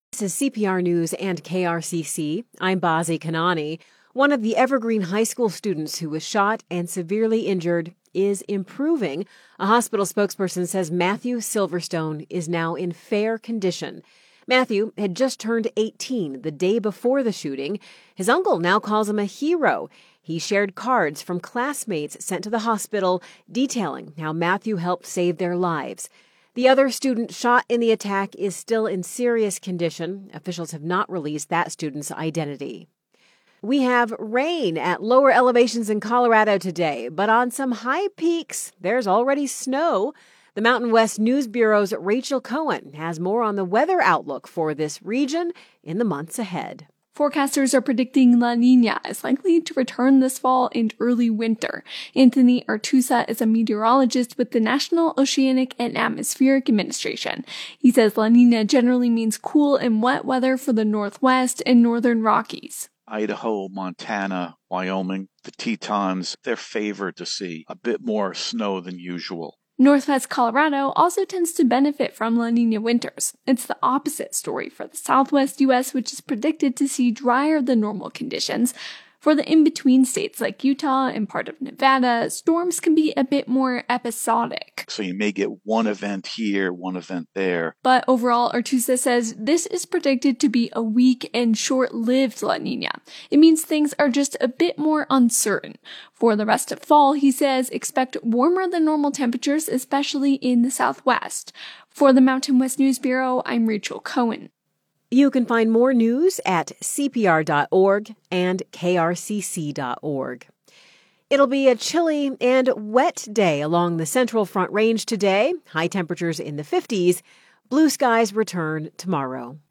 This is CPR News and KRCC. I'm Bazi Kanani. One of the Evergreen High School students who was shot and severely injured is improving. A hospital spokesperson says Matthew Silverstone is now in fair condition. Matthew had just turned 18 the day before the shooting. His uncle now calls him a hero. He shared cards from classmates sent to the hospital detailing how Matthew helped save their lives. The other student shot in the attack is still in serious condition. Officials have not released that student's identity. We have rain at lower elevations in Colorado today, but on some high peaks, there's already snow. The Mountain West News Bureau's Rachel Cohen has more on the weather outlook for this region in the months ahead. Forecasters are predicting La Nina is likely to return this fall and early winter. Anthony Artusa is a meteorologist with the National Oceanic and Atmospheric Administration. He says La Nina generally means cool and wet weather for the Northwest and Northern Rockies. Idaho, Montana, Wyoming, the Tetons, they're favored to see a bit more snow than usual. Northwest Colorado also tends to benefit from La Nina winters. It's the opposite story for the Southwest U.S., which is predicted to see drier than normal conditions. For the in-between states like Utah and part of Nevada, storms can be a bit more episodic. So you may get one event here, one event there. But overall, Artusa says this is predicted to be a weak and short-lived La Nina. It means things are just a bit more uncertain. For the rest of fall, he says, expect warmer than normal temperatures, especially in the Southwest. For the Mountain West News Bureau, I'm Rachel Cohen. You can find more news at cpr.org and krcc.org. It'll be a chilly and wet day along the Central Front Range today. High temperatures in the 50s. Blue skies return tomorrow.